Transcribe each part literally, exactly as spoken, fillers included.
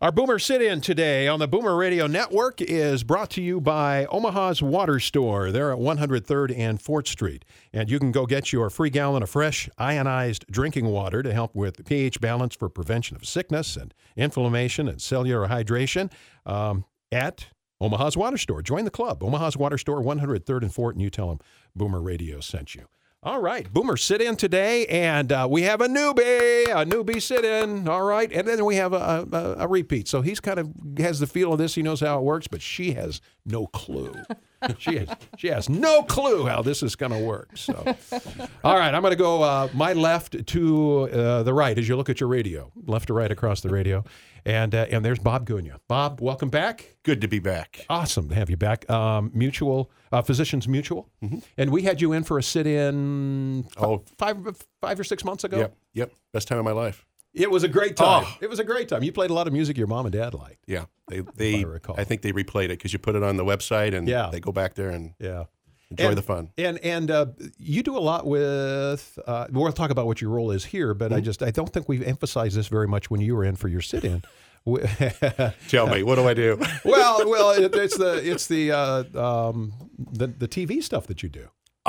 Our Boomer Sit-In today on the Boomer Radio Network is brought to you by Omaha's Water Store. They're at one hundred third and fourth Street. And you can go get your free gallon of fresh, ionized drinking water to help with the pH balance for prevention of sickness and inflammation and cellular hydration um, at Omaha's Water Store. Join the club, Omaha's Water Store, one hundred third and fourth, and you tell them Boomer Radio sent you. All right, Boomer Sit-In today, and uh, we have a newbie, a newbie sit-in, all right, and then we have a, a, a repeat. So he's kind of has the feel of this, he knows how it works, but she has no clue. She has she has no clue how this is going to work. So, all right, I'm going to go uh, my left to uh, the right as you look at your radio, left to right across the radio. And uh, and there's Bob Gunya. Bob, welcome back. Good to be back. Awesome to have you back. Um, mutual, uh, Physicians Mutual. Mm-hmm. And we had you in for a sit-in f- oh. five, five or six months ago. Yep, yep. Best time of my life. It was a great time. Oh. It was a great time. You played a lot of music your mom and dad liked. Yeah. They, they, I recall. I think they replayed it because you put it on the website and yeah. they go back there and yeah. enjoy and, the fun. And and uh, you do a lot with, uh, we'll talk about what your role is here, but mm-hmm. I just, I don't think we've emphasized this very much when you were in for your sit-in. Tell me, what do I do? well, well, it, it's the it's the uh, um, the the T V stuff that you do.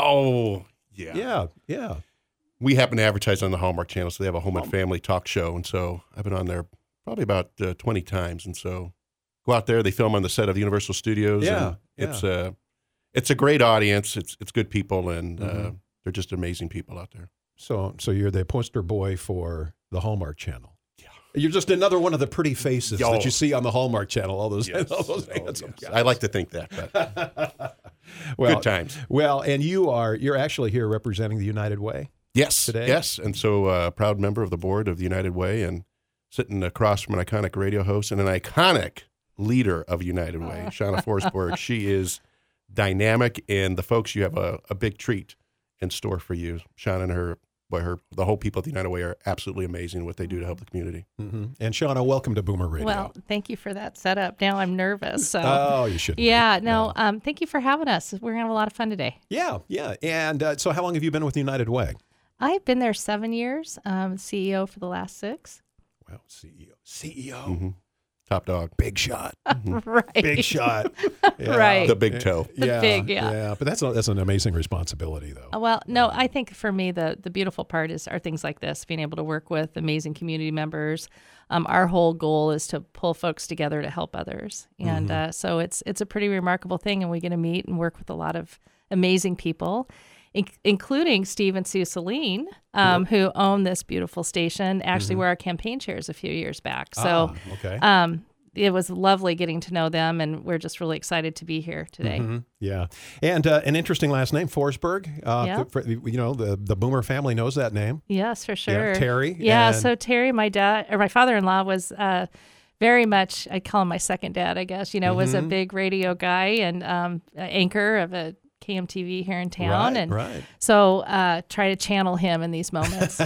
Oh, yeah, yeah, yeah. We happen to advertise on the Hallmark Channel, so they have a home and family talk show, and so I've been on there probably about uh, twenty times, and so go out there. They film on the set of Universal Studios. Yeah, and yeah. it's a uh, it's a great audience. It's it's good people, and mm-hmm. uh, they're just amazing people out there. So so you're the poster boy for the Hallmark Channel. You're just another one of the pretty faces Yo. that you see on the Hallmark Channel. All those, yes. all those oh, handsome yes. guys. I like to think that. But well, good times. Well, and you are you're actually here representing the United Way. Yes, today. Yes, and so uh, proud member of the board of the United Way, and sitting across from an iconic radio host and an iconic leader of United Way, Shauna Forsberg. She is dynamic, and the folks, you have a, a big treat in store for you. Shauna and her. By her, the whole people of the United Way are absolutely amazing what they do to help the community. Mm-hmm. And Shauna, welcome to Boomer Radio. Well, thank you for that setup. Now I'm nervous. So. Oh, you shouldn't. Yeah, no, yeah. Um, thank you for having us. We're going to have a lot of fun today. Yeah, yeah. And uh, so how long have you been with United Way? I've been there seven years, um, C E O for the last six. Wow, C E O. C E O. Mm-hmm. Top dog. Big shot. Mm-hmm. Right. Big shot. Yeah. Right. The big toe. The yeah, big, yeah. Yeah, but that's a, that's an amazing responsibility, though. Well, no, I think for me, the, the beautiful part is are things like this, being able to work with amazing community members. Um, our whole goal is to pull folks together to help others. And mm-hmm. uh, so it's it's a pretty remarkable thing, and we get to meet and work with a lot of amazing people, in- including Steve and Sue Celine, um, yep. who own this beautiful station, actually mm-hmm. were our campaign chairs a few years back. So ah, okay. um, it was lovely getting to know them, and we're just really excited to be here today. Mm-hmm. Yeah. And uh, an interesting last name, Forsberg. Uh, yep. for, you know, the, the Boomer family knows that name. Yes, for sure. Yeah, Terry. Yeah, and... so Terry, my dad, or my father-in-law was uh, very much, I call him my second dad, I guess, you know, mm-hmm. was a big radio guy and um, anchor of a K M T V here in town. Right, and right. so uh, try to channel him in these moments.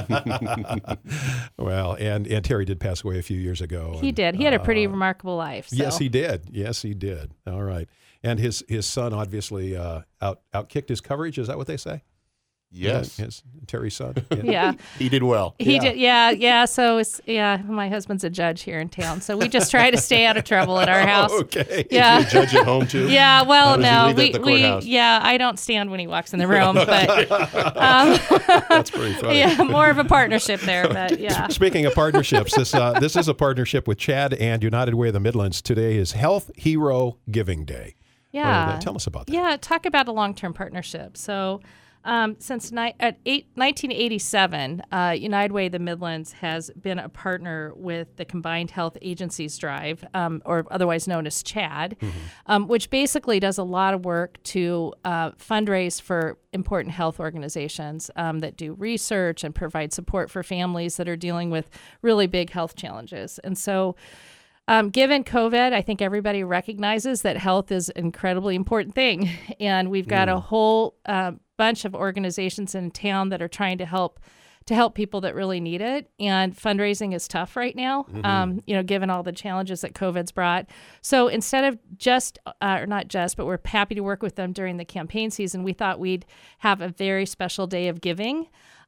Well, and, and Terry did pass away a few years ago. He and, did. He had a pretty uh, remarkable life. So. Yes, he did. Yes, he did. All right. And his, his son obviously uh, out outkicked his coverage. Is that what they say? Yes. Yeah, his Terry's son. Yeah. yeah. He did well. He yeah. did. Yeah. Yeah. So it's, yeah, my husband's a judge here in town. So we just try to stay out of trouble at our house. Oh, okay. Yeah. Is he a judge at home too? Yeah. Well, no, we, we, courthouse? yeah, I don't stand when he walks in the room, but um, that's pretty funny. Yeah, more of a partnership there, but yeah. Speaking of partnerships, this, uh, this is a partnership with Chad and United Way of the Midlands. Today is Health Hero Giving Day. Yeah. Uh, tell us about that. Yeah. Talk about a long-term partnership. So, Um, since ni- at eight, nineteen eighty-seven, uh, United Way of the Midlands has been a partner with the Combined Health Agencies Drive, um, or otherwise known as CHAD, mm-hmm. um, which basically does a lot of work to uh, fundraise for important health organizations um, that do research and provide support for families that are dealing with really big health challenges. And so Um, given COVID, I think everybody recognizes that health is an incredibly important thing. And we've got mm. a whole uh, bunch of organizations in town that are trying to help to help people that really need it. And fundraising is tough right now, mm-hmm. um, you know, given all the challenges that COVID's brought. So instead of just, uh, or not just, but we're happy to work with them during the campaign season, we thought we'd have a very special day of giving.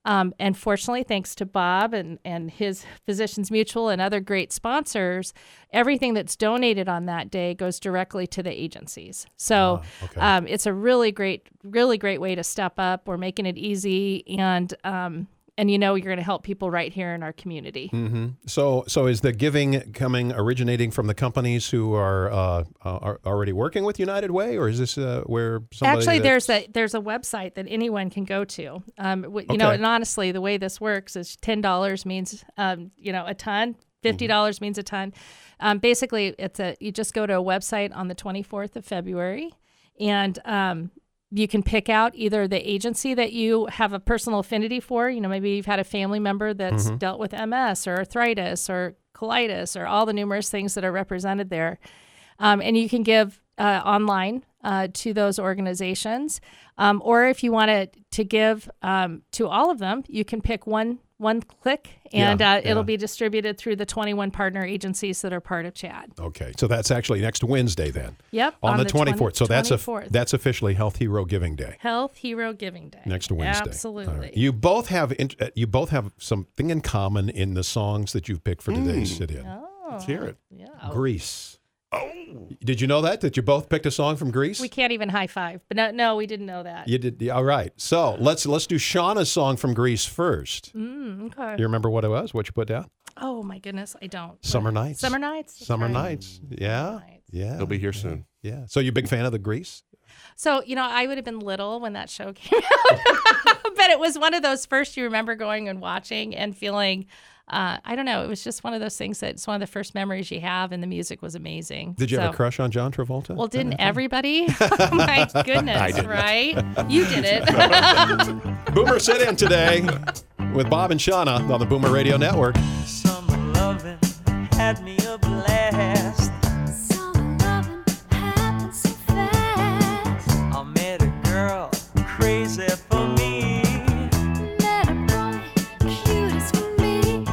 Um, and fortunately, thanks to Bob and, and his Physicians Mutual and other great sponsors, everything that's donated on that day goes directly to the agencies. So Ah, okay. um, it's a really great, really great way to step up. We're making it easy, and um, and you know you're going to help people right here in our community. Mm-hmm. So, so is the giving coming originating from the companies who are uh, are already working with United Way, or is this uh, where somebody Actually, that's- there's a there's a website that anyone can go to. Um, w- you know, Okay. and honestly, the way this works is ten dollars means um, you know a ton. Fifty dollars means a ton. Um, basically, it's a you just go to a website on the twenty-fourth of February, and um, you can pick out either the agency that you have a personal affinity for. You know, maybe you've had a family member that's dealt with M S or arthritis or colitis or all the numerous things that are represented there. Um, and you can give uh, online uh, to those organizations. Um, or if you want to, to give um, to all of them, you can pick one one click, and Yeah, uh, it'll yeah. be distributed through the twenty-one partner agencies that are part of C H A D. Okay, so that's actually next Wednesday then. Yep. On, the twenty twenty-fourth. So that's a, twenty-fourth. that's officially Health Hero Giving Day. Health Hero Giving Day. Next Wednesday. Absolutely. All right. You both have in, uh, you both have something in common in the songs that you've picked for today's sit-in. Oh, Let's hear it. yeah. Grease. Oh, did you know that? That you both picked a song from Grease? We can't even high five, but no, no, we didn't know that. You did. Yeah, all right. So let's let's do Shauna's song from Grease first. Mm, okay. Do you remember what it was? What you put down? Oh my goodness, I don't. Summer Nights. Summer Nights. That's Summer right. Nights. Yeah. Nights. Yeah. He'll be here soon. Yeah. So you a big fan of the Grease? So, you know, I would have been little when that show came out, but it was one of those first you remember going and watching and feeling, uh, I don't know, it was just one of those things that it's one of the first memories you have, and the music was amazing. Did you have a So- crush on John Travolta? Well, didn't everybody? Oh, my goodness, right? You did it. Boomer sit-in today with Bob and Shauna on the Boomer Radio Network. Summer loving had me a blast. Summer loving happened so fast. I met a girl crazy for me. Met a boy cute as can be.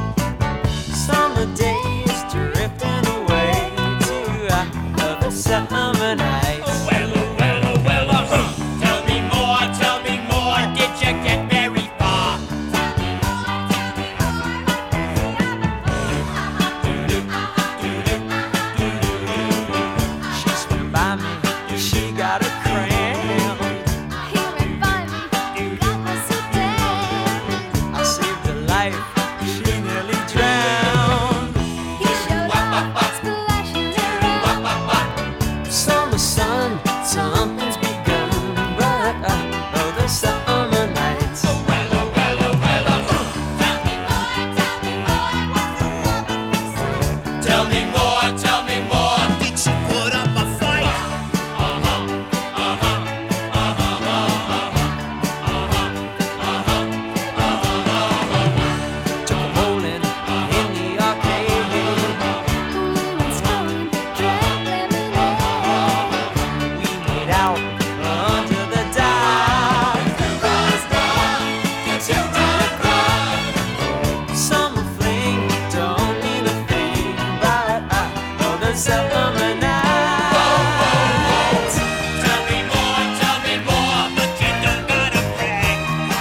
Summer days drifting away to other summer nights. Well, well, well, uh, tell me more, tell me more. Did you get very far? She swam by me, she got a cramp. He ran by me, got me so damn. I saved her life, she nearly drowned. He showed up, splashing around. Summer sun, something's begun, but uh, oh, the summer nights. Tell me more, tell me more. Did she put up a fight? Took a bowling in the arcade. We went strolling, drank lemonade. We made out under the dock. Summer fling don't mean a thing, but I know the summer nights. Tell me more, tell me more. But you don't gotta brag.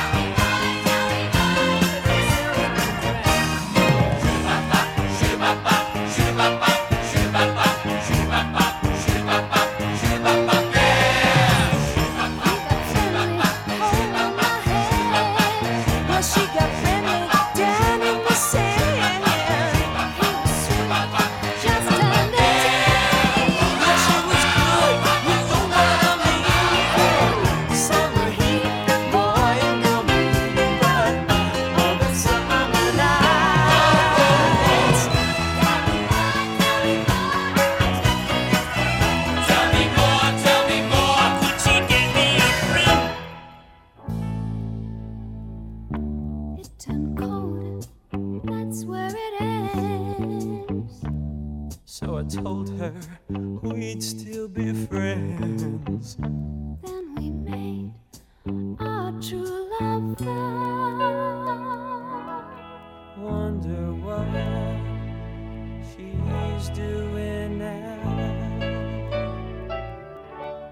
Well, she got friendly down in the sand. He was sweet, just under ten. Yeah, she was good, you know what I mean. Summer heat, boy, you know me, but all the summer nights. Tell me more, tell me more. Could she get me a friend? It turned cold, that's where it ends. So I told her we'd still be friends. Then we made our true love vow. Wonder what she's doing now.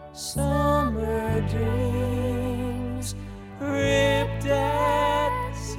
Summer dreams ripped at seams.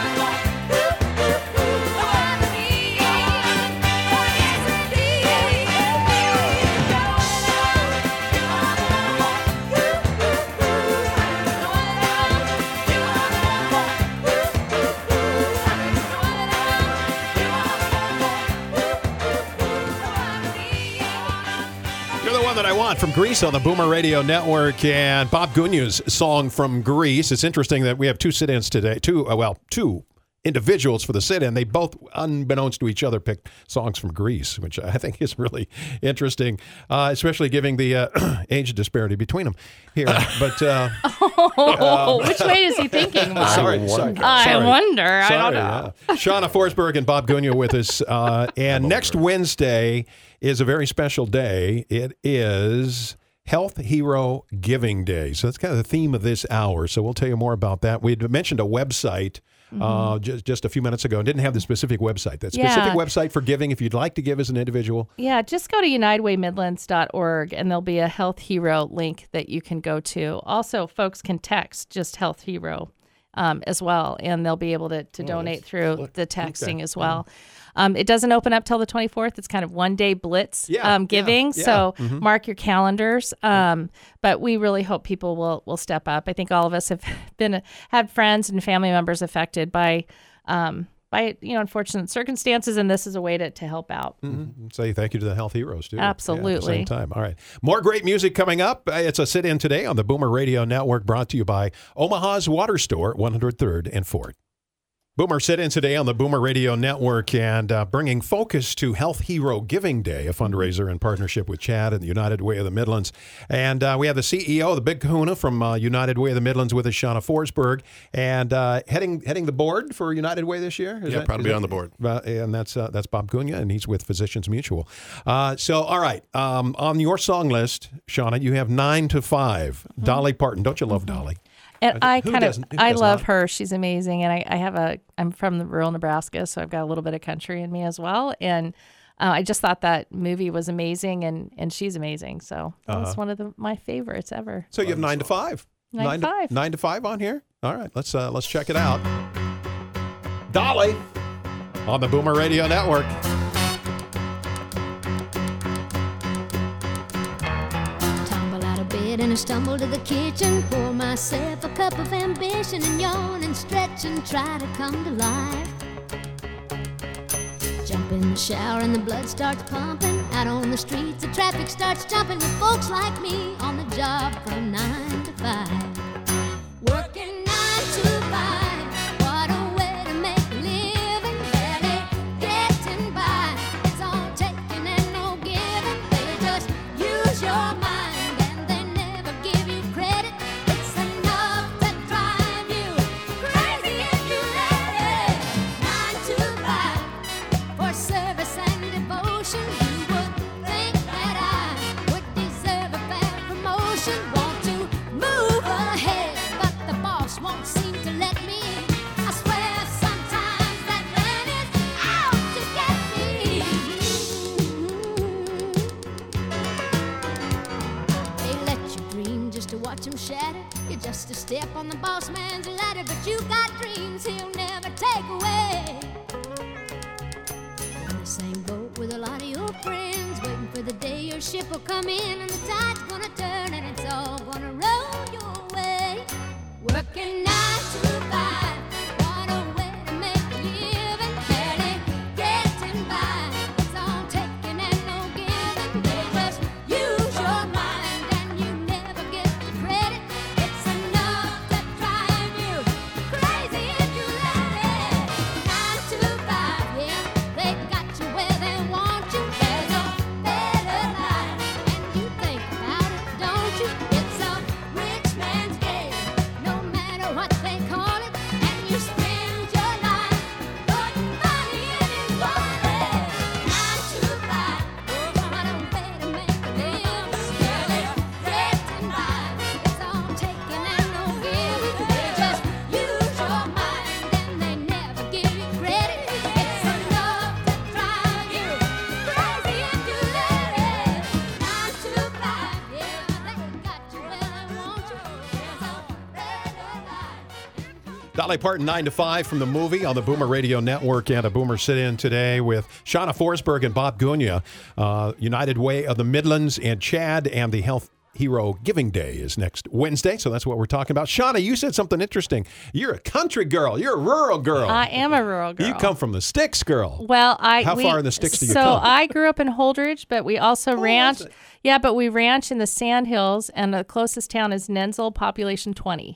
You're the one that I want from Greece on the Boomer Radio Network, and Bob Gunyu's song from Greece. It's interesting that we have two sit-ins today. Two, uh, well, two individuals for the sit-in. They both, unbeknownst to each other, picked songs from Greece, which I think is really interesting, uh, especially giving the uh, age disparity between them here. But uh, Oh, which way is he thinking? Mark? sorry, sorry, wonder. I sorry. wonder. I don't Sorry, know. yeah. Shauna Forsberg and Bob Gunya with us. Uh, and next Wednesday is a very special day. It is Health Hero Giving Day. So that's kind of the theme of this hour. So we'll tell you more about that. We had mentioned a website uh, just, just a few minutes ago and didn't have the specific website. That specific Yeah. website for giving, if you'd like to give as an individual. Yeah, just go to united way midlands dot org and there'll be a Health Hero link that you can go to. Also, folks can text just Health Hero um, as well, and they'll be able to, to Oh, donate that's- through look, the texting okay. as well. Um, it doesn't open up till the twenty-fourth. It's kind of one day blitz Yeah, um, giving, yeah, so yeah. Mhm. mark your calendars. Um, but we really hope people will will step up. I think all of us have been had friends and family members affected by um, by you know unfortunate circumstances, and this is a way to, to help out. Mhm. Say thank you to the health heroes, too. Yeah, at the same Absolutely. time. All right. More great music coming up. Uh, It's a sit-in today on the Boomer Radio Network, brought to you by Omaha's Water Store, one hundred third and Fort. Boomer sit-in today on the Boomer Radio Network, and uh, bringing focus to Health Hero Giving Day, a fundraiser in partnership with Chad and the United Way of the Midlands. And uh, we have the C E O, the big kahuna from uh, United Way of the Midlands with us, Shauna Forsberg, and uh, heading heading the board for United Way this year. Is Yeah, that- proud to is be that- on the board. Uh, and that's uh, that's Bob Cunha, and he's with Physicians Mutual. Uh, so, all right, um, on your song list, Shauna, you have nine to five. Dolly Parton, don't you love Dolly? And I Who kind of doesn't- who I does love not? her. She's amazing, and I, I have a I'm from the rural Nebraska, so I've got a little bit of country in me as well. And uh, I just thought that movie was amazing, and and she's amazing. So that was one of the, my favorites ever. So you have nine to five. Nine to five. Nine to five on here. All right, let's uh, let's check it out. Dolly on the Boomer Radio Network. Tumble out of bed and I stumble to the kitchen. Pour myself a cup of ambition and yawn and stretch and try to come to life. Jump in the shower and the blood starts pumping. Out on the streets, the traffic starts jumping with folks like me on the job from nine to five. Working nine to five, what a way to make a living. Barely getting by, it's all taking and no giving. They just use your mind and they never give you credit. It's enough to drive you crazy if you let it. Nine to five, for service and devotion. You would think that I would deserve a fair promotion. Want to move ahead, but the boss won't seem to let me. I swear sometimes that man is out to get me. They let you dream just to watch him shatter. You're just a step on the boss man's ladder, but you got dreams he'll never take away. In the same boat with a lot of your friends, waiting for the day your ship will come in and the tide's gonna turn and it's all gonna roll your way. Working nine to five, what a way to make a living. Barely getting by, it's all taking and no giving. They just use your mind and you never get the credit. It's enough to drive you crazy if you let it. Nine to five, yeah, they got you where they want you. There's a better life, and you think about it, don't you? It's a rich man's game, no matter what they call it. And you spend your life putting money in his wallet. Nine to five, what a way to make a living. Barely getting by, it's all taking and no giving. They just use your mind and they never give you credit. It's enough to drive you crazy if you let it. Nine to five, yeah, they got you where they want you. There's a better life. Dolly Parton, nine to five from the movie on the Boomer Radio Network, and a Boomer sit-in today with Shauna Forsberg and Bob Cunha. Uh, United Way of the Midlands and Chad, and the Health Hero Giving Day is next Wednesday, so that's what we're talking about. Shauna, you said something interesting. You're a country girl. You're a rural girl. I am a rural girl. You come from the sticks, girl. Well, I How we- far in the sticks do you so come? I grew up in Holdridge, but we also ranch. that's it. Yeah, but we ranch in the Sandhills, and the closest town is Nensel, population twenty.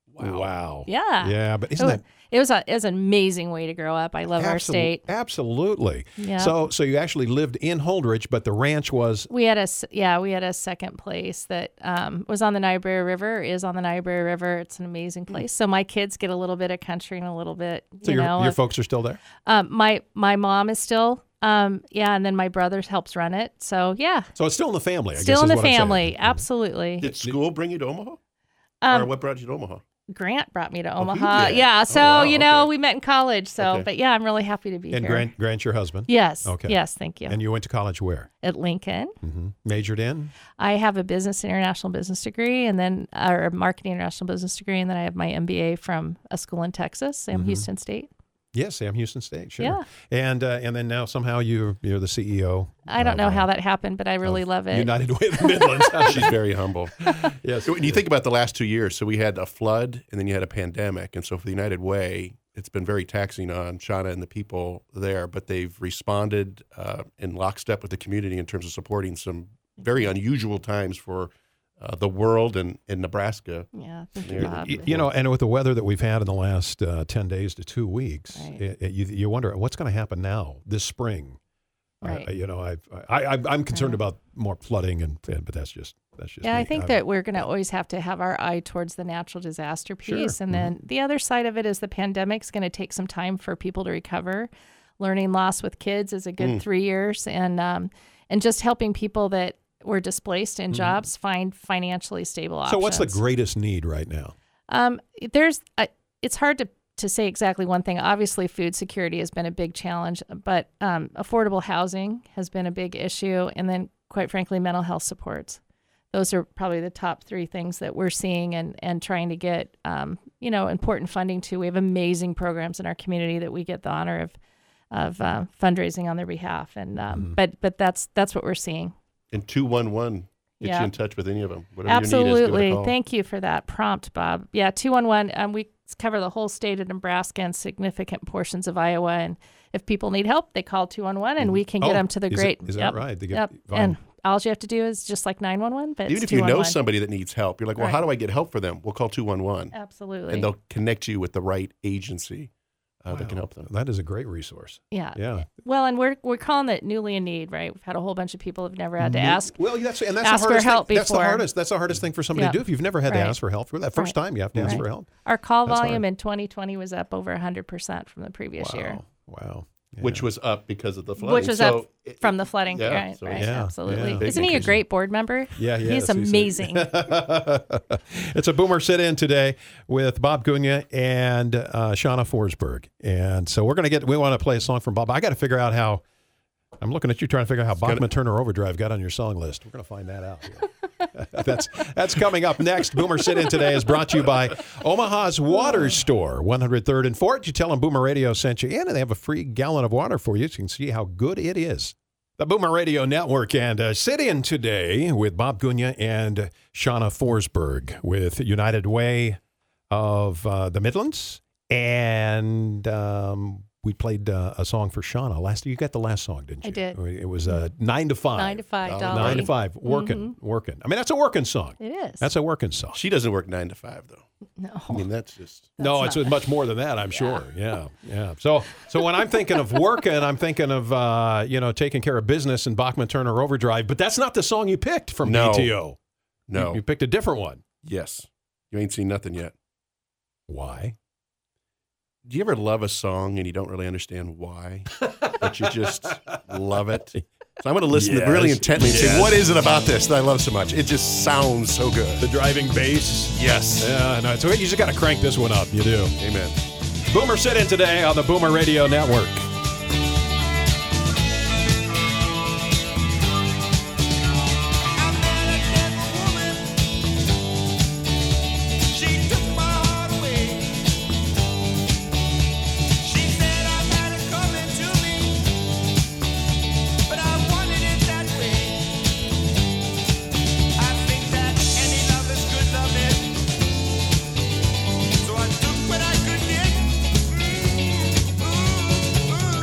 Wow. Yeah. Yeah, but It isn't was, that it was a it was an amazing way to grow up. I love our absolu- state. Absolutely. Yeah. So, so you actually lived in Holdridge, but the ranch was We had a s- yeah, we had a second place that um, was on the Niobrara River. Is on the Niobrara River. It's an amazing place. So my kids get a little bit of country and a little bit. so you your know, your of- folks are still there. um, my my mom is still um, yeah, and then my brother helps run it. So yeah, So it's still in the family. I still guess in is the what I'm saying. family. Absolutely. Did school bring you to Omaha? or Um, what brought you to Omaha? Grant brought me to Omaha. did? Yeah, so Oh, wow, you know okay. we met in college. So, Okay. but yeah, I'm really happy to be And here. Grant, Grant's your husband? Yes. Okay. Yes. Thank you. And you went to college where? At Lincoln, hmm Majored in? I have a business international business degree, and then or a marketing international business degree, and then I have my M B A from a school in Texas, Sam Mhm. Houston State. Yes, Sam Houston State, sure. Yeah. And uh, and then now somehow you you're the C E O. I don't of, know uh, how that happened, but I really of love it. United Way of the Midlands. She's very humble. Yes. When you think about the last two years, so we had a flood and then you had a pandemic. And so for the United Way, it's been very taxing on Shauna and the people there, but they've responded uh, in lockstep with the community in terms of supporting some very unusual times for uh, the world and in Nebraska. Yeah, thank Yeah. you, Bob. Y- You know, and with the weather that we've had in the last uh, ten days to two weeks, Right. it, it- you, you wonder what's going to happen now this spring. Uh, Right. you know, I've, I, I, I'm concerned Right. about more flooding, and, and but that's just that's just. Yeah, me. I think I'm- that we're going to always have to have our eye towards the natural disaster Sure. piece. And then the other side of it is the pandemic's going to take some time for people to recover. Learning loss with kids is a good Mm. three years. And, um, and just helping people that were displaced in jobs find financially stable options. So, what's the greatest need right now? Um, there's, uh, it's hard to, to say exactly one thing. Obviously, food security has been a big challenge, but um, affordable housing has been a big issue. And then, quite frankly, mental health supports. Those are probably the top three things that we're seeing and, and trying to get, um, you know, important funding to. We have amazing programs in our community that we get the honor of, of uh, fundraising on their behalf. And um, Mhm. but but that's that's what we're seeing. And two one one, get Yeah. you in touch with any of them. Whatever you need is, give it Absolutely. a call. Thank you for that prompt, Bob. Yeah, two one one. Um, we cover the whole state of Nebraska and significant portions of Iowa. And if people need help, they call two one one and we can get Oh, them to the is it- great. is that yep, right? They get- yep. fine. And all you have to do is just like nine one one, but Even it's if you know two one one. somebody that needs help, you're like, well, Right. how do I get help for them? We'll call two one one. Absolutely. And they'll connect you with the right agency uh, that can Wow. help them. That is a great resource. yeah. Yeah. Well, and we're we're calling it newly in need, right? We've had a whole bunch of people who've never had to New- ask. Well, that's and that's ask the for hardest help thing. That's the before. hardest. That's the hardest thing for somebody Yeah. to do. If you've never had to Right. ask for help, for that first Right. time, you have to ask Right. for help. Our call That's volume hard. in twenty twenty was up over one hundred percent from the previous Wow. year. Wow. Yeah. Which was up because of the flooding. Which was so up from the flooding, yeah, right? so right, it's- Yeah, absolutely. yeah. Big Isn't he a increase. great board member? Yeah, he he's is. He's a- amazing. It's a Boomer sit-in today with Bob Cunha and uh, Shauna Forsberg, and so we're gonna get. We want to play a song from Bob. I got to figure out how. I'm looking at you trying to figure out how Bachman Turner Overdrive got on your song list. We're gonna find that out here. that's that's coming up next. Boomer sit-in today is brought to you by Omaha's Water Store, one hundred third and Fort. You tell them Boomer Radio sent you in, and they have a free gallon of water for you, so you can see how good it is. The Boomer Radio Network and uh, sit-in today with Bob Cunha and Shauna Forsberg with United Way of uh, the Midlands. And um, we played uh, a song for Shauna. Last you got the last song, didn't you? I did. It was uh, Nine to Five. Nine to five, Oh, Dolly. Nine to Five. Working, working. I mean, that's a working song. It is. That's a working song. She doesn't work nine to five, though. no. I mean, that's just. No, That's it's not- much more than that, I'm sure. Yeah, yeah. So, so when I'm thinking of working, I'm thinking of uh, you know taking care of business in Bachman Turner Overdrive. But that's not the song you picked from No. B T O. No. You, you picked a different one. Yes. You ain't seen nothing yet. Why? Do you ever love a song and you don't really understand why, but you just love it? So I'm going to listen Yes. to really intently and Yes. say, what is it about this that I love so much? It just sounds so good. The driving bass. Yes. Yeah, no, so you just got to crank this one up. You do. Amen. Boomer sit-in today on the Boomer Radio Network. She took my heart away. She said I got it coming to me, but I wanted it that way. I think that any love is good loving, so I took what I could get. Ooh, ooh, ooh.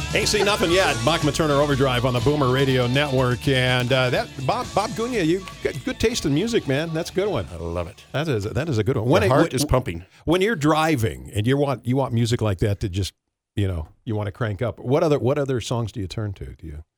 Ain't seen nothing yet. Bachman Turner Overdrive on the Boomer Radio Network. And uh, that Bob Bob Gunya, you got good taste in music, man. That's a good one. I love it. That is that is a good one. My When it- heart when- is pumping. When you're driving and you want you want music like that to just, you know, you want to crank up. What other what other songs do you turn to? Do you?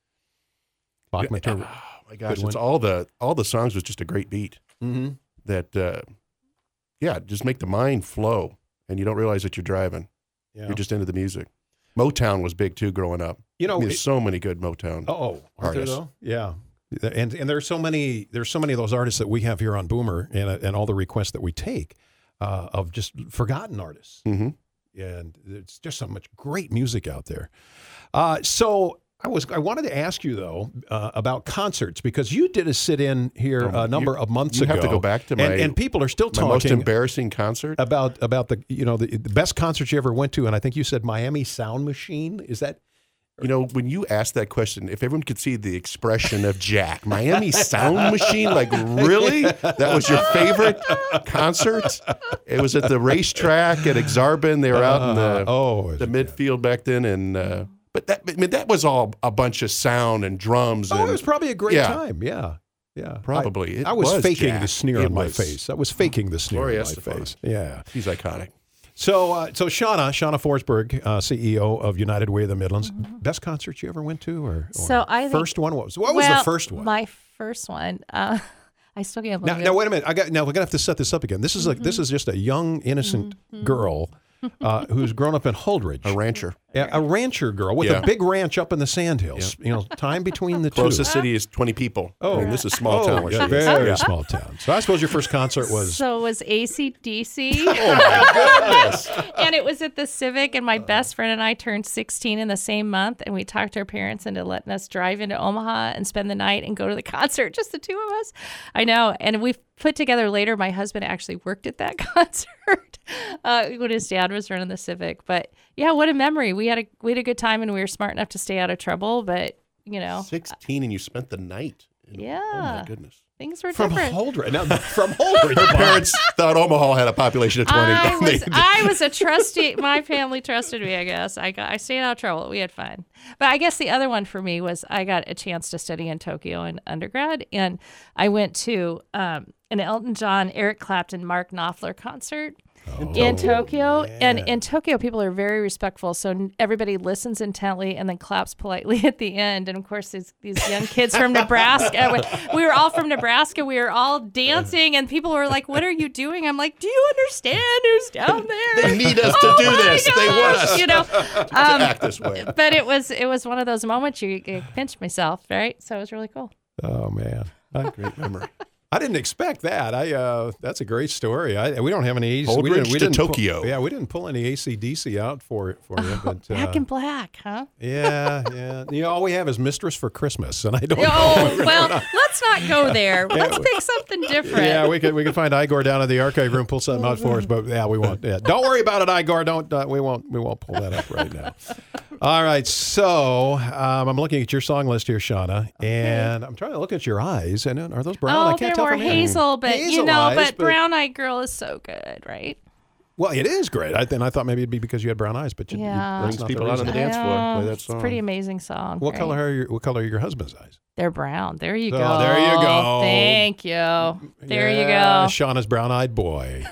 Bachman Turner. Oh my gosh, Good it's one. all the all the songs was just a great beat. Mm-hmm. That uh, yeah, just make the mind flow, and you don't realize that you're driving. Yeah. You're just into the music. Motown was big too growing up. You know, I mean, there's it- so many good Motown. Oh, aren't there artists. though? Yeah, and and there's so many there's so many of those artists that we have here on Boomer, and uh, and all the requests that we take uh, of just forgotten artists, Mm-hmm. and it's just so much great music out there. Uh, so I was I wanted to ask you though uh, about concerts because you did a sit in here Oh, a number you- of months you ago. have to go back to and, my- and people are still My most talking embarrassing concert. about about the you know the, the best concerts you ever went to, and I think you said Miami Sound Machine. Is that? You know, when you asked that question, if everyone could see the expression of Jack, Miami Sound Machine, like really? That was your favorite concert? It was at the racetrack at Exarban. They were out in the oh the midfield back then, and uh, but that I mean that was all a bunch of sound and drums. Oh, and, it was probably a great yeah. time. Yeah. Yeah. Probably. I, It I was, was, faking Jack. the sneer It on my was- face. I was faking the sneer Gloria on my Estefan. face. Yeah. He's iconic. So, uh, so Shauna, Shauna Forsberg, uh, C E O of United Way of the Midlands. Best concert you ever went to, or, or So I think- first one? What was what was well, the first one? My first one. Uh, I still can't now, believe now it. wait a minute. I got now. We're gonna have to set this up again. This is like this is just a young, innocent girl uh, who's grown up in Holdridge, A rancher. a, a rancher girl with Yeah. a big ranch up in the Sandhills. You know, time between the two. Closest city is twenty people. Oh. I mean, this is small Oh, town. where yeah, she is. very Yeah. small town. So I suppose your first concert was. So it was A C D C. Oh my goodness. And it was at the Civic, and my best friend and I turned sixteen in the same month, and we talked our parents into letting us drive into Omaha and spend the night and go to the concert, just the two of us. I know, and we put together later, my husband actually worked at that concert uh, when his dad was running the Civic. But yeah, what a memory. We had a we had a good time, and we were smart enough to stay out of trouble, but, you know, sixteen and you spent the night. in- Oh Yeah. my goodness. things were From different. Holdridge. Now, from Holdridge. Her parents thought Omaha had a population of twenty. I They- was, I was a trustee. My family trusted me, I guess. I got, I stayed out of trouble. We had fun. But I guess the other one for me was I got a chance to study in Tokyo in undergrad, and I went to um, an Elton John, Eric Clapton, Mark Knopfler concert. In Tokyo, and in Tokyo, people are very respectful. So n- everybody listens intently and then claps politely at the end. And of course, these, these young kids from Nebraska, we- we were all from Nebraska. We were all dancing, and people were like, "What are you doing?" I'm like, "Do you understand who's down there?" They need us to Oh do my this. They want gosh, us you know. to Um, act this way. but it was it was one of those moments you, you pinched myself, right? So it was really cool. Oh man. I, Great memory. I didn't expect that. I uh, that's a great story. I, we don't have any. we Holdridge didn't, we to didn't pull- Tokyo. yeah, we didn't pull any A C D C out for for you. But Back uh, in black, huh? yeah, yeah. You know, all we have is Mistress for Christmas, and I don't. know. Oh well, let's not go there. Let's pick something different. Yeah, we could we could find Igor down in the archive room, pull something out for us, but yeah, we won't. Yeah, don't worry about it, Igor. Don't uh, we won't we won't pull that up right now. All right, so um, I'm looking at your song list here, Shauna, and I'm trying to look at your eyes, and are those brown? Oh, I can't they're tell more from here. hazel, but Hazel you know, eyes, but, Brown Eyed Girl is so good, right? Well, it is great. I then I thought maybe it'd be because you had brown eyes, but you, Yeah. you, Brings that's not people the out on reason. the dance floor. I know. Play that It's song. a pretty amazing song. What right? color are your What color are your husband's eyes? They're brown. There you Oh, go. there you go. Thank you. There you Yeah, go. Shauna's brown-eyed boy.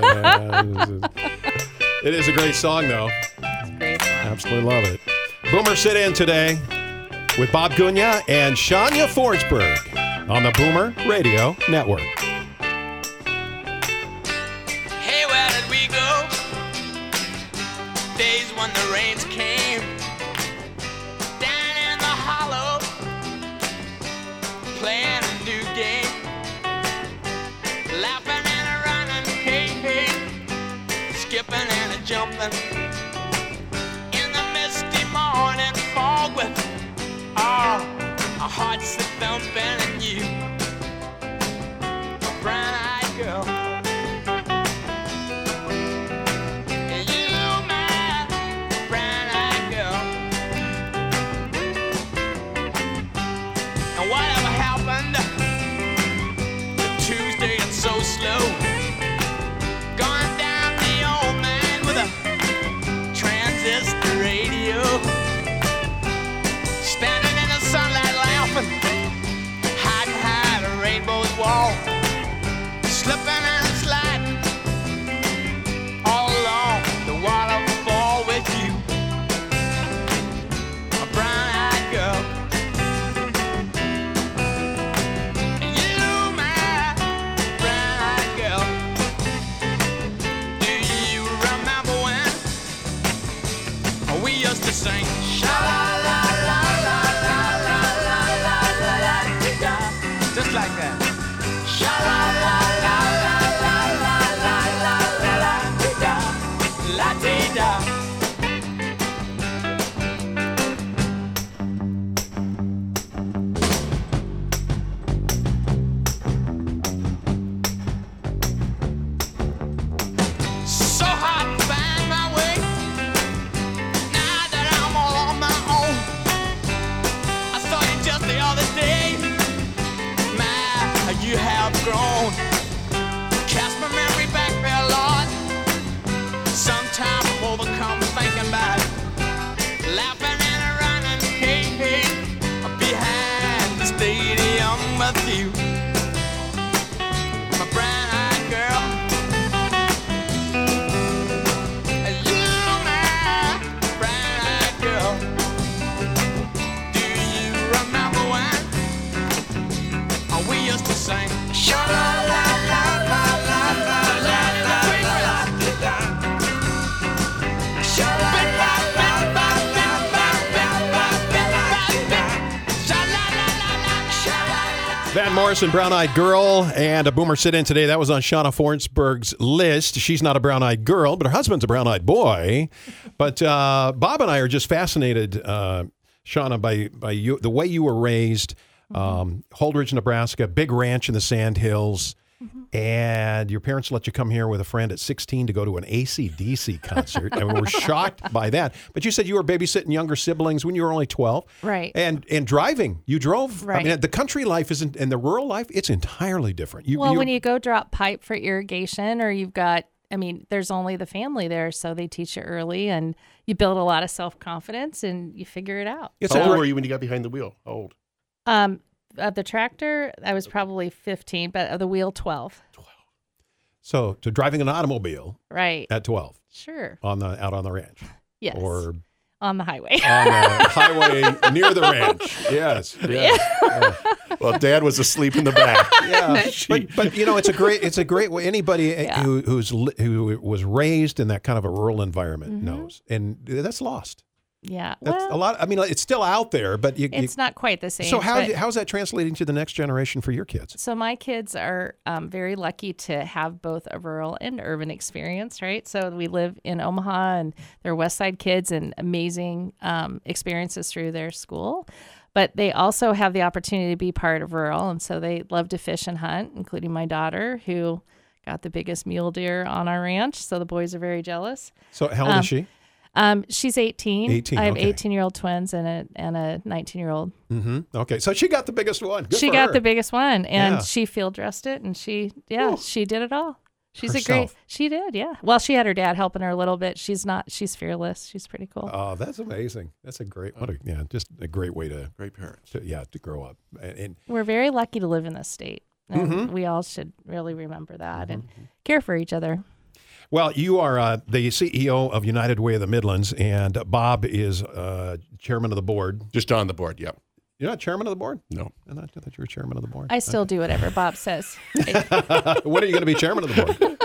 Yeah. It is a great song, though. It's great. Absolutely love it. Boomer Sit In today with Bob Gunya and Shania Forsberg on the Boomer Radio Network. Hey, where did we go? Days when the rains came down in the hollow, playing a new game, laughing and a running, hey, hey, skipping and a jumping in the misty morning fog with ah, our hearts a thumping and you, a brown-eyed girl. You, my brown-eyed girl. And whatever happened to Tuesday and so slow, gone down the old man with a transistor radio. Morrison, Brown Eyed Girl, and a Boomer Sit-In today. That was on Shauna Forsberg's list. She's not a brown-eyed girl, but her husband's a brown-eyed boy. But uh, Bob and I are just fascinated, uh, Shauna, by, by you, the way you were raised. Um, Holdridge, Nebraska, big ranch in the Sand Hills. Mm-hmm. And your parents let you come here with a friend at sixteen to go to an A C D C concert. And we were shocked by that. But you said you were babysitting younger siblings when you were only twelve. Right. And and driving. You drove. Right. I mean, the country life isn't, and the rural life, it's entirely different. You, well, you, when you go drop pipe for irrigation, or you've got, I mean, there's only the family there, so they teach you early, and you build a lot of self-confidence, and you figure it out. It's How a old great- were you when you got behind the wheel? How old? Um, of the tractor, I was probably fifteen, but of the wheel, twelve. So, to driving an automobile Right. at twelve Sure. on the out on the ranch. Yes. Or on the highway. on the highway near the ranch. Yes. Yes. Yeah. Well, Dad was asleep in the back. Yeah, but, but you know, it's a great it's a great way. Anybody Yeah. who who's li- who was raised in that kind of a rural environment Mm-hmm. knows, and that's lost. Yeah. That's Well, a lot. I mean, it's still out there, but you. it's you not quite the same. so how but- how's that translating to the next generation for your kids? So my kids are um, very lucky to have both a rural and urban experience, right? So we live in Omaha, and they're West Side kids, and amazing um, experiences through their school. But they also have the opportunity to be part of rural, and so they love to fish and hunt, including my daughter, who got the biggest mule deer on our ranch. So the boys are very jealous. So how old Um, is she? Um, she's eighteen. eighteen, I have okay. eighteen-year-old twins and a and a nineteen-year-old. Mm-hmm. Okay, so she got the biggest one. Good She for got her. the biggest one, and Yeah. she field dressed it, and she, yeah, Ooh. she did it all. She's a Herself. great. She did, yeah. Well, she had her dad helping her a little bit. She's not. She's fearless. She's pretty cool. Oh, that's amazing. That's a great. What a yeah, just a great way to, Great parents. to yeah to grow up. And, and We're very lucky to live in this state, and Mhm. we all should really remember that and care for each other. well, you are uh, the C E O of United Way of the Midlands, and Bob is uh, chairman of the board. Just on the board, yep. You're not chairman of the board? No. I thought I thought you were chairman of the board. I still do whatever Bob says. When are you going to be chairman of the board?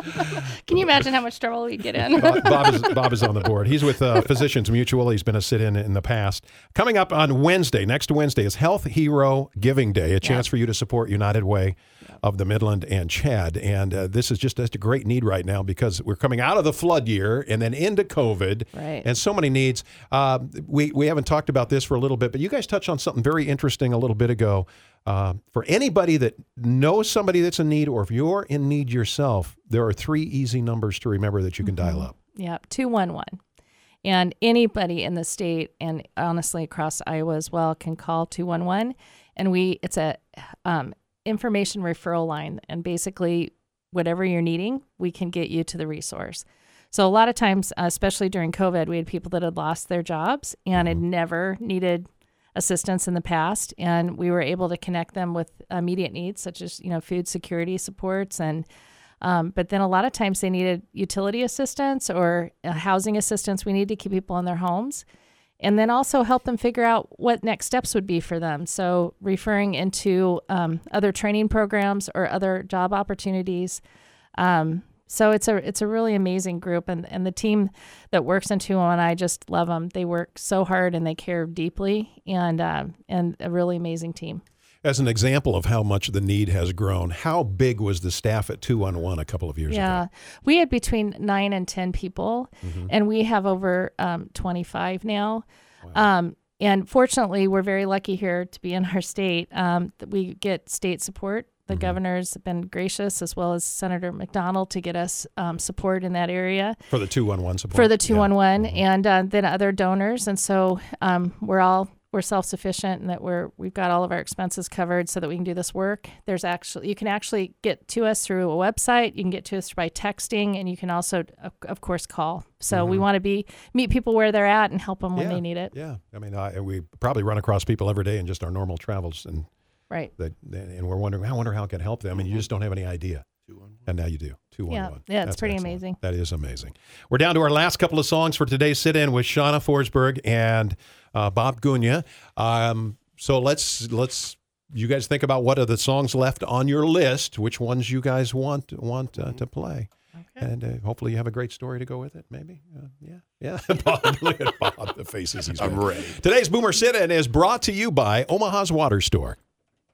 Can you imagine how much trouble we get in? Bob, Bob is Bob is on the board. He's with uh, Physicians Mutual. He's been a sit-in in the past. Coming up on Wednesday, next Wednesday, is Health Hero Giving Day, a chance for you to support United Way of the Midland and Chad. And uh, this is just, just a great need right now because we're coming out of the flood year and then into COVID, Right. and so many needs. Uh, we we haven't talked about this for a little bit, but you guys touched on something very interesting a little bit ago. Uh, for anybody that knows somebody that's in need, or if you're in need yourself, there are three easy numbers to remember that you can dial up. Yep, two one one. And anybody in the state, and honestly across Iowa as well, can call two one one. And we it's a um, information referral line. And basically, whatever you're needing, we can get you to the resource. So a lot of times, uh, especially during COVID, we had people that had lost their jobs and had never needed assistance in the past, and we were able to connect them with immediate needs such as, you know, food security supports, and um, but then a lot of times they needed utility assistance or uh, housing assistance. We need to keep people in their homes, and then also help them figure out what next steps would be for them. So referring into um, other training programs or other job opportunities. Um, So it's a it's a really amazing group, and, and the team that works in two one one, I just love them. They work so hard and they care deeply, and uh, and a really amazing team. As an example of how much the need has grown, how big was the staff at two one one a couple of years Yeah, ago? we had between nine and ten people, and we have over um, twenty-five now. Um, and fortunately, we're very lucky here to be in our state. Um, that we get state support. The governor's been gracious, as well as Senator McDonald, to get us um, support in that area For the two one one support? for the two one one, Yeah. and uh, then other donors. And so um, we're all we're self sufficient, and that we're we've got all of our expenses covered, so that we can do this work. There's actually you can actually get to us through a website. You can get to us by texting, and you can also, of, of course, call. So we want to be meet people where they're at and help them when Yeah, they need it. Yeah. I mean, I, we probably run across people every day in just our normal travels, and Right. that, and we're wondering, I wonder how it can help them, and you just don't have any idea. And now you do. two one one. Yeah, yeah, it's That's pretty excellent. amazing. That is amazing. We're down to our last couple of songs for today's sit-in with Shauna Forsberg and uh, Bob Gunya. Um, so let's let's you guys think about what are the songs left on your list, which ones you guys want want uh, to play. And uh, hopefully you have a great story to go with it, maybe. Uh, yeah. Yeah. Bob, look at Bob, the faces he's I'm made. ready. Today's Boomer Sit-In is brought to you by Omaha's Water Store.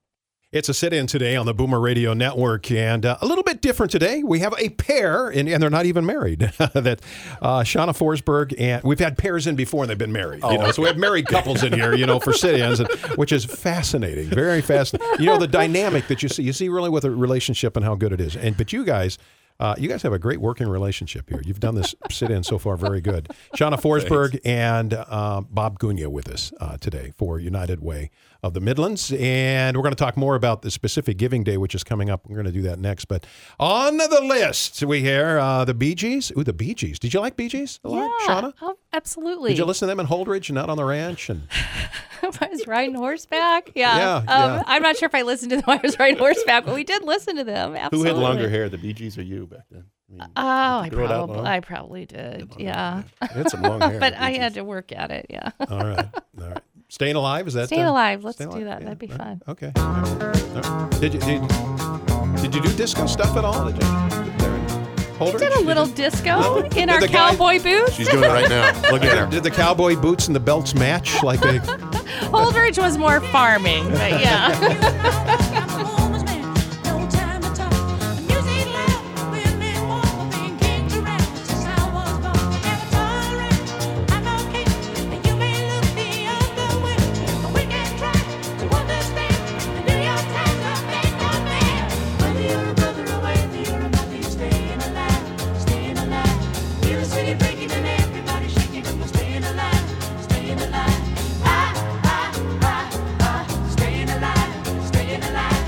It's a sit-in today on the Boomer Radio Network, and uh, a little bit different today. We have a pair, and, and they're not even married. that uh, Shauna Forsberg, and we've had pairs in before, and they've been married. You know, so we have married couples in here, you know, for sit-ins, and, which is fascinating, very fascinating. You know, the dynamic that you see, you see really with a relationship and how good it is. And but you guys. Uh, you guys have a great working relationship here. You've done this sit-in so far very good. Shauna Forsberg and uh, Bob Cunha with us uh, today for United Way of the Midlands. And we're going to talk more about the specific Giving Day, which is coming up. We're going to do that next. But on the list, we hear uh, the Bee Gees. Ooh, the Bee Gees. Did you like Bee Gees a lot, Yeah, Shauna? oh, absolutely. Did you listen to them in Holdridge and out on the ranch? And I was riding horseback. Yeah. Yeah, um, yeah. I'm not sure if I listened to them while I was riding horseback, but we did listen to them. Who Absolutely. had longer hair, the Bee Gees or you back then? I mean, Oh, I grow it out probably, long? I probably did. Yeah. You had some long hair. But the I Bee had Gees. to work at it. Yeah. all right, all right. Staying Alive, is that? Staying uh, Alive. Let's Staying do Alive? that. That'd be all right. fun. Okay. All right. All right. Did you did, did you do disco stuff at all? Did you? There in Holdridge? Did a little you- disco No? in Did our the guy- cowboy boots. She's doing it right now. Look at her. Did the cowboy boots and the belts match like they? Holdridge was more farming, but yeah. Staying alive, staying alive.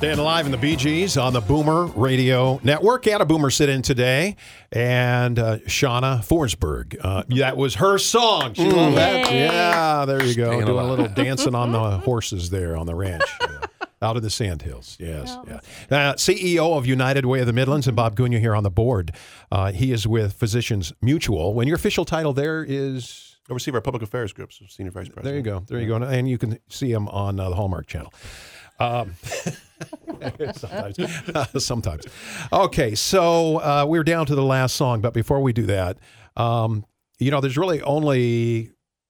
Staying alive in the Bee Gees on the Boomer Radio Network. And a Boomer sit-in today. And uh, Shauna Forsberg. Uh, that was her song. She loved that. Yay. Yeah, there you go. Staying Doing a alive. little dancing on the horses there on the ranch. Yeah. Out of the Sandhills, yes. Well, Yeah. Uh, C E O of United Way of the Midlands, and Bob Cunha here on the board. Uh, he is with Physicians Mutual. When your official title there is... Oversee our public affairs groups, Senior Vice President. There you go. There you go. And you can see him on uh, the Hallmark Channel. Um, sometimes. sometimes. Okay, so uh, we're down to the last song, but before we do that, um, you know, there's really only,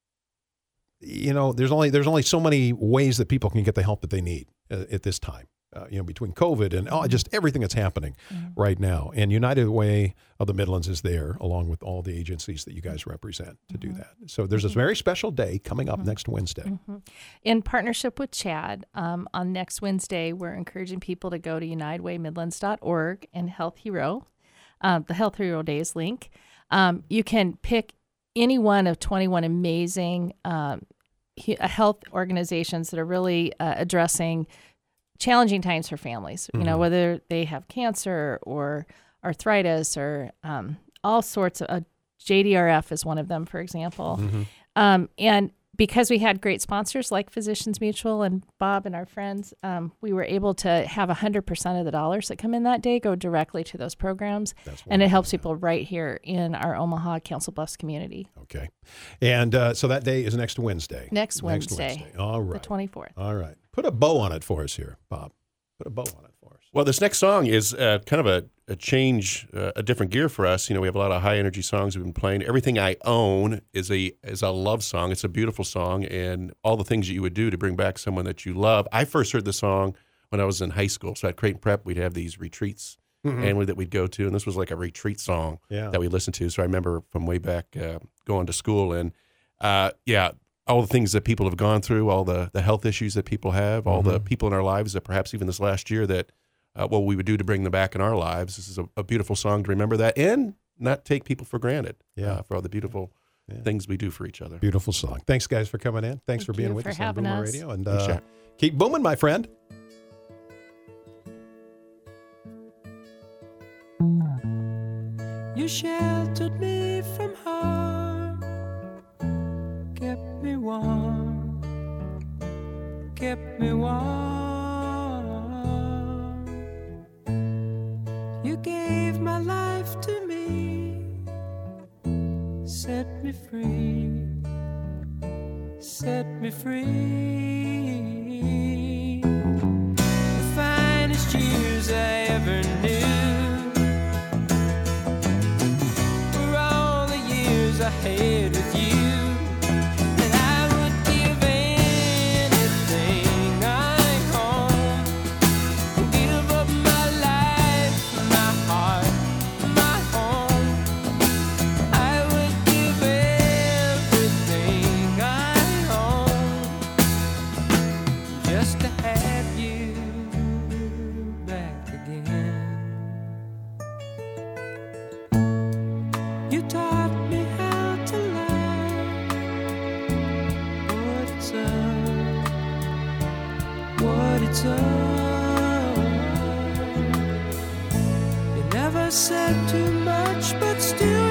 you know, there's only there's only so many ways that people can get the help that they need uh, at this time. Uh, you know, between COVID and oh, just everything that's happening Mm-hmm. right now. And United Way of the Midlands is there, along with all the agencies that you guys represent, to do that. So there's this very special day coming up next Wednesday. In partnership with Chad, um, on next Wednesday, we're encouraging people to go to united way midlands dot org and Health Hero, um, the Health Hero Days link. Um, you can pick any one of twenty-one amazing um, he- uh, health organizations that are really uh, addressing challenging times for families, you know, whether they have cancer or arthritis or um, all sorts of, uh, J D R F is one of them, for example. Um, and because we had great sponsors like Physicians Mutual and Bob and our friends, um, we were able to have one hundred percent of the dollars that come in that day go directly to those programs. That's And it helps people right here in our Omaha Council Bluffs community. Okay. And uh, so that day is next Wednesday. Next Next Wednesday, Wednesday. All the right. twenty-fourth. All right. Put a bow on it for us here, Bob. Put a bow on it for us. Well, this next song is uh, kind of a, a change, uh, a different gear for us. You know, we have a lot of high energy songs we've been playing. Everything I Own is a is a love song. It's a beautiful song, and all the things that you would do to bring back someone that you love. I first heard the song when I was in high school. So at Creighton Prep, we'd have these retreats and that we'd go to, and this was like a retreat song Yeah. that we listened to. So I remember from way back uh, going to school, and uh, yeah. all the things that people have gone through, all the, the health issues that people have, all the people in our lives that perhaps even this last year that uh, what we would do to bring them back in our lives. This is a, a beautiful song to remember that and not take people for granted Yeah. uh, for all the beautiful things we do for each other. Beautiful song. Thanks, guys, for coming in. Thanks Thank for being you with for us on having Boomer us. Radio. And Thanks, uh, Jack. keep booming, my friend. You sheltered me from harm, kept me warm, kept me warm. You gave my life to me, set me free, set me free. The finest years I ever knew. I had with you, and I would give anything I own, give up my life, my heart, my home. I would give everything I own just to have you back again. You taught me how to love, what it's up, what it's up. You never said too much, but still